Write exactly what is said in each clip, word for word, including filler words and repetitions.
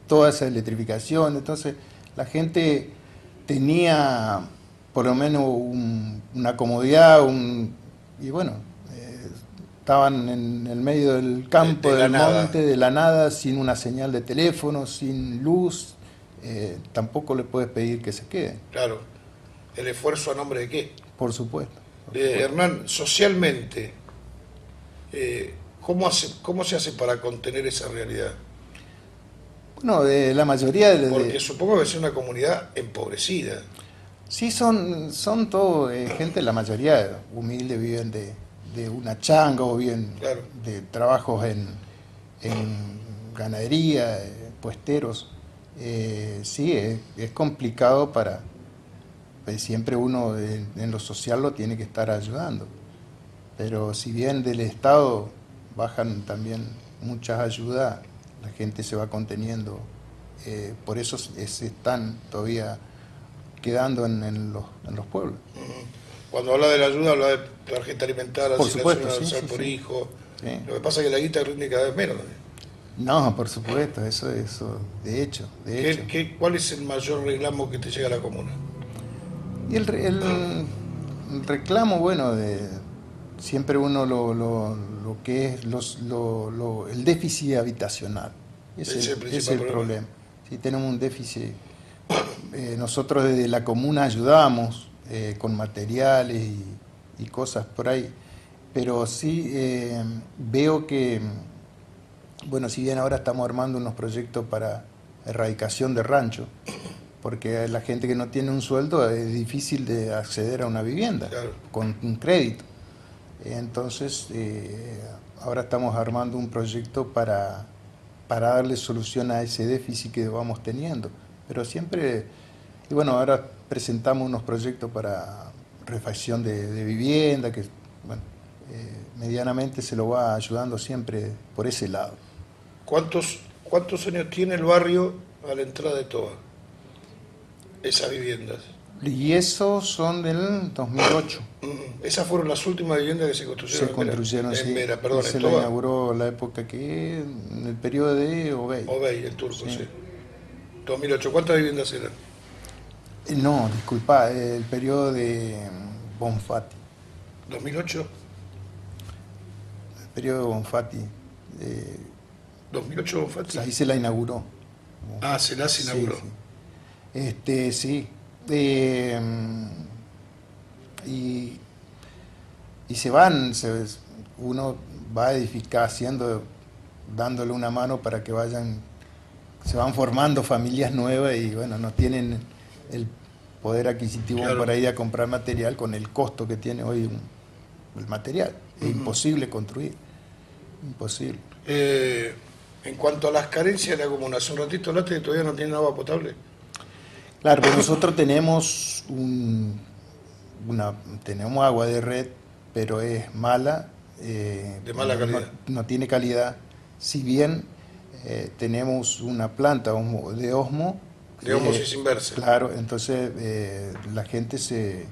toda esa electrificación. Entonces la gente tenía por lo menos un- una comodidad, un, y bueno, eh, estaban en el medio del De, campo, de la del nada, monte, de la nada, sin una señal de teléfono, sin luz. Eh, tampoco le puedes pedir que se queden, claro. ¿El esfuerzo a nombre de qué? por supuesto, por Eh, supuesto. Hernán, socialmente, eh, ¿cómo hace, cómo se hace para contener esa realidad? Bueno, de la mayoría de, Porque de- supongo que es una comunidad empobrecida. sí son, son todo eh, gente, la mayoría humilde, viven de, de una changa o bien Claro. de trabajos en, en ganadería, eh, puesteros. Eh, sí, es, es complicado para, pues siempre uno en, en lo social lo tiene que estar ayudando. Pero si bien del Estado bajan también muchas ayudas, la gente se va conteniendo. Eh, por eso se se están todavía quedando en, en los, en los pueblos. Cuando habla de la ayuda, habla de tarjeta alimentaria, Por asignación supuesto, sí, universal sí, por sí. hijo. Sí. Lo que pasa es que la guita rinde cada vez menos también. No, por supuesto, eso, eso, de hecho, de hecho. ¿Qué, qué, cuál es el mayor reclamo que te llega a la comuna? Y el, re- el- el reclamo, bueno, de siempre uno lo, lo, lo que es los, lo, lo- el déficit habitacional. Es Ese es el, el es principal el problema. problema. Si tenemos un déficit, eh, nosotros desde la comuna ayudamos eh, con materiales y, y cosas por ahí, pero sí eh, veo que, bueno, si bien ahora estamos armando unos proyectos para erradicación de rancho, porque la gente que no tiene un sueldo es difícil de acceder a una vivienda Claro. con un crédito. Entonces, eh, ahora estamos armando un proyecto para, para darle solución a ese déficit que vamos teniendo. Pero siempre, y bueno, ahora presentamos unos proyectos para refacción de, de vivienda, que bueno, eh, medianamente se lo va ayudando siempre por ese lado. ¿Cuántos, cuántos años tiene el barrio a la entrada de Toba? Esas viviendas. Y esos son del dos mil ocho. Mm, Esas fueron las últimas viviendas que se construyeron Se en Vera. construyeron, En sí, Vera, y perdón, en se la Toba. inauguró la época que, en el periodo de Obey. Obey, el turco, Sí. sí. dos mil ocho. ¿Cuántas viviendas eran? Eh, No, disculpa, el periodo de mm, Bonfatti. ¿dos mil ocho? El periodo de Bonfatti. eh, ¿dos mil ocho Bonfatti? Ahí se la inauguró. Ah, se las Sí, inauguró. sí. Este, sí. Eh, y, y se van, se- uno va a edificar haciendo, dándole una mano para que vayan, se van formando familias nuevas y bueno, no tienen el poder adquisitivo Claro. para ir a comprar material con el costo que tiene hoy un- el material. Es imposible construir, imposible. Eh, en cuanto a las carencias de la comuna, hace un ratito hablaste que todavía no tienen agua potable. Claro, pero nosotros tenemos un, una, tenemos agua de red, pero es mala, eh, De mala no, no- calidad. no tiene calidad. Si bien eh, tenemos una planta osmo- de osmo, De eh, osmosis inversa. claro, entonces eh, la gente se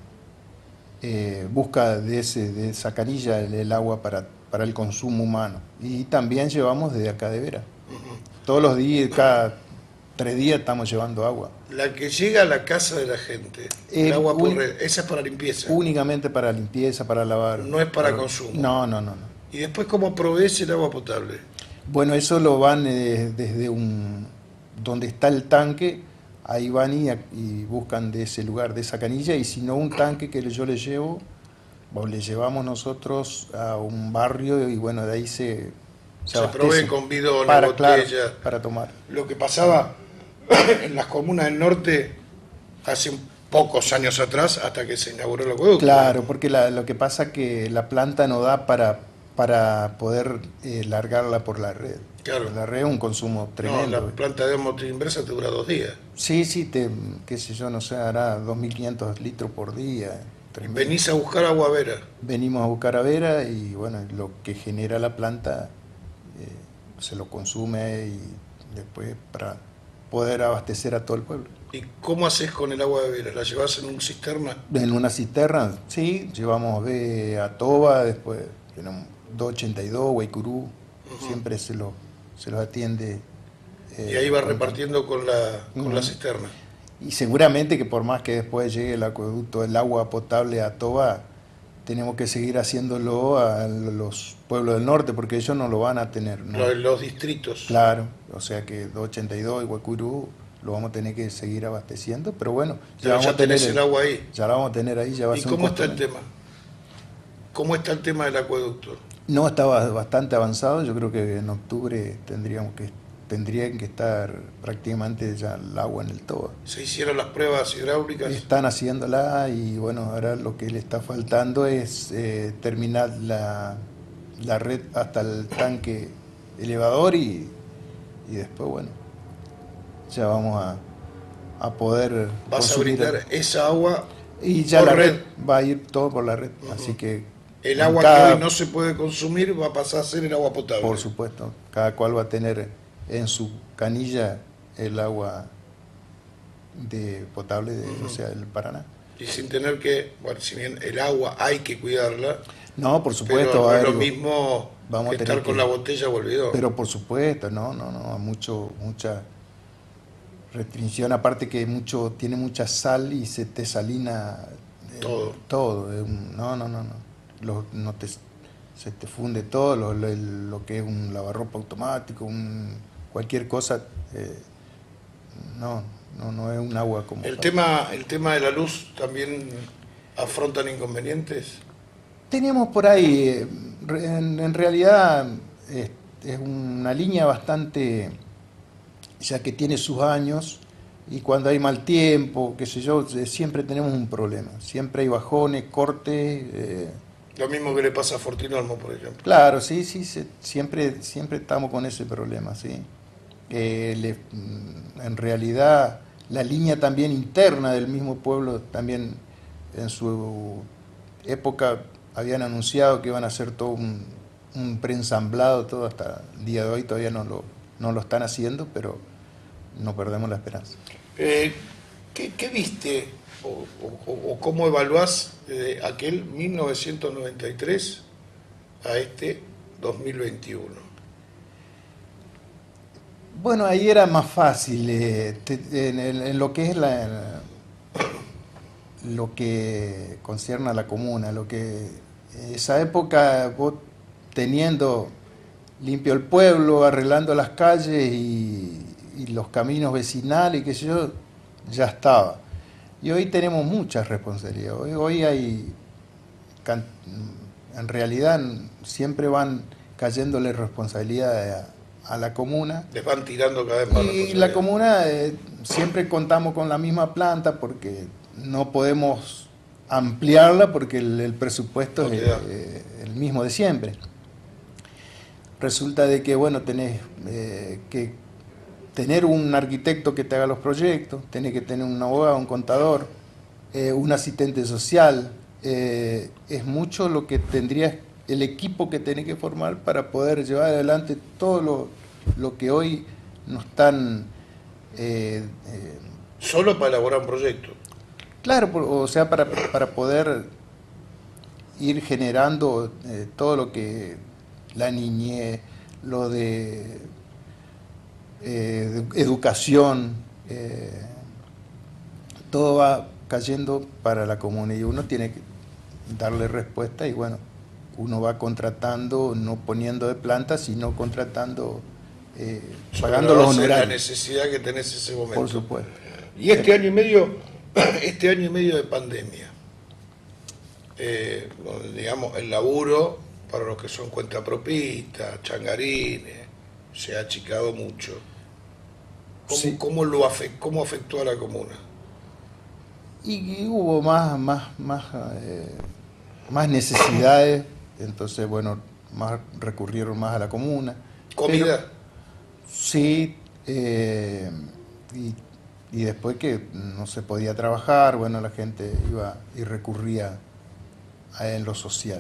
eh, busca de, ese, de esa canilla el, el agua para, para el consumo humano. Y también llevamos desde acá de Vera. Todos los días, cada tres días estamos llevando agua. La que llega a la casa de la gente, el Eh, agua por uni- red, esa es para limpieza, únicamente para limpieza, para lavar. no es para Para- consumo. No, no, no, no. Y después, ¿cómo provees el agua potable? Bueno, eso lo van eh, desde un donde está el tanque, ahí van y, y buscan de ese lugar, de esa canilla, y si no un tanque que yo le llevo, o le llevamos nosotros a un barrio y bueno, de ahí se, se Se provee abastece. con bidones, Para, claro, botellas. para tomar. Lo que pasaba en las comunas del norte hace pocos años atrás, hasta que se inauguró el acueducto. Claro, porque la- lo que pasa que la planta no da para, para poder eh, largarla por la red. Claro. La red es un consumo No, tremendo. la planta de osmosis inversa te dura dos días. Sí, sí, te, qué sé yo, no sé, hará dos mil quinientos litros por día. tres mil. Venís a buscar agua vera. Venimos a buscar a Vera y bueno, lo que genera la planta eh, se lo consume y después para poder abastecer a todo el pueblo. ¿Y cómo haces con el agua de vera? ¿La llevas en un cisterna? En una cisterna, sí, llevamos ve a Toba, después tenemos doscientos ochenta y dos, Guaycurú, siempre se, lo, se los atiende Eh, y ahí va repartiendo con la, con uh-huh. la cisterna. Y seguramente que por más que después llegue el acueducto, el agua potable a Toba, tenemos que seguir haciéndolo a los pueblos del norte, porque ellos no lo van a tener, ¿no? Los, los distritos. Claro, o sea que doscientos ochenta y dos y Guacurú lo vamos a tener que seguir abasteciendo, pero bueno, ya, vamos ya a tener el agua ahí. Ya la vamos a tener ahí, ya va a ¿Y ser cómo está el tema? ¿Cómo está el tema del acueducto? No, estaba bastante avanzado, yo creo que en octubre tendríamos que tendrían que estar prácticamente ya el agua en el Toba. ¿Se hicieron las pruebas hidráulicas? Están haciéndola y bueno, ahora lo que le está faltando es eh, terminar la, la red hasta el tanque elevador y, y después, bueno, ya vamos a, a poder ¿Vas a brindar esa agua y ya por la red? red va a ir todo por la red, uh-huh. Así que el agua cada... que hoy no se puede consumir va a pasar a ser el agua potable. Por supuesto, cada cual va a tener en su canilla el agua de potable, de, uh-huh. O sea, el Paraná. Y sin tener que, bueno, si bien el agua hay que cuidarla, no, por supuesto, pero no es lo mismo vamos que a estar con que, la botella volvido. Pero por supuesto, no, no, no, mucho, mucha restricción, aparte que mucho, tiene mucha sal y se te salina eh, todo. Todo, eh, no, no, no, no, lo, no te, se te funde todo, lo, lo, lo que es un lavarropa automático, un cualquier cosa, eh, no, no, no es un agua como... ¿El tema, el tema de la luz también afrontan inconvenientes? Teníamos por ahí, eh, en, en realidad es, es una línea bastante, ya que tiene sus años, y cuando hay mal tiempo, qué sé yo, siempre tenemos un problema, siempre hay bajones, cortes... Eh, Lo mismo que le pasa a Fortino Olmo, por ejemplo. Claro, sí, sí, sí, siempre, siempre estamos con ese problema, sí. Eh, le, en realidad, la línea también interna del mismo pueblo, también en su época habían anunciado que iban a hacer todo un, un preensamblado, todo hasta el día de hoy todavía no lo, no lo están haciendo, pero no perdemos la esperanza. Eh, ¿qué, ¿Qué viste o, o, o cómo evaluás de aquel mil novecientos noventa y tres a este dos mil veintiuno? Bueno, ahí era más fácil, eh, te, en, en, en lo que es la, lo que concierne a la comuna, lo que esa época vos teniendo limpio el pueblo, arreglando las calles y, y los caminos vecinales, qué sé yo, ya estaba. Y hoy tenemos muchas responsabilidades. Hoy, hoy hay, en realidad, siempre van cayéndole responsabilidades a, a la comuna. Les van tirando cada vez más. Y la comuna eh, siempre contamos con la misma planta porque no podemos ampliarla porque el, el presupuesto no es eh, el mismo de siempre. Resulta de que, bueno, tenés eh, que tener un arquitecto que te haga los proyectos, tenés que tener un abogado, un contador, eh, un asistente social. Eh, es mucho lo que tendrías, el equipo que tenés que formar para poder llevar adelante todo lo, lo que hoy no están... Eh, eh, Solo para elaborar un proyecto. Claro, por, o sea, para, para poder ir generando eh, todo lo que la niñez, lo de eh, educación, eh, todo va cayendo para la comunidad y uno tiene que darle respuesta y bueno, uno va contratando, no poniendo de planta, sino contratando, eh, pagando los honorarios. La necesidad que tenés en ese momento. Por supuesto. Y este año y medio, este año y medio de pandemia, eh, digamos, el laburo para los que son cuentapropistas, changarines, se ha achicado mucho. ¿Cómo, sí. cómo, lo afect, cómo afectó a la comuna? Y, y hubo más, más, más, eh, más necesidades, entonces, bueno, más recurrieron más a la comuna. ¿Comida? Pero, sí, eh, y, y después que no se podía trabajar, bueno, la gente iba y recurría a en lo social.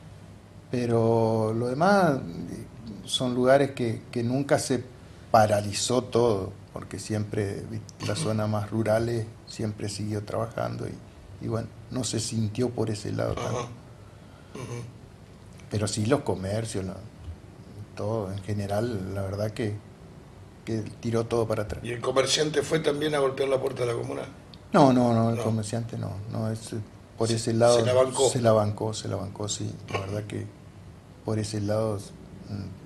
Pero lo demás son lugares que, que nunca se paralizó todo, porque siempre las zonas más rurales siempre siguió trabajando y, y bueno, no se sintió por ese lado tanto. Uh-huh. Uh-huh. Pero sí los comercios, ¿no? Todo en general, la verdad que que tiró todo para atrás. ¿Y el comerciante fue también a golpear la puerta de la comuna? No, no, no, el No. comerciante no, no es eh, por Se- ese lado se la bancó. se la bancó, se la bancó, sí, la verdad que por ese lado mm,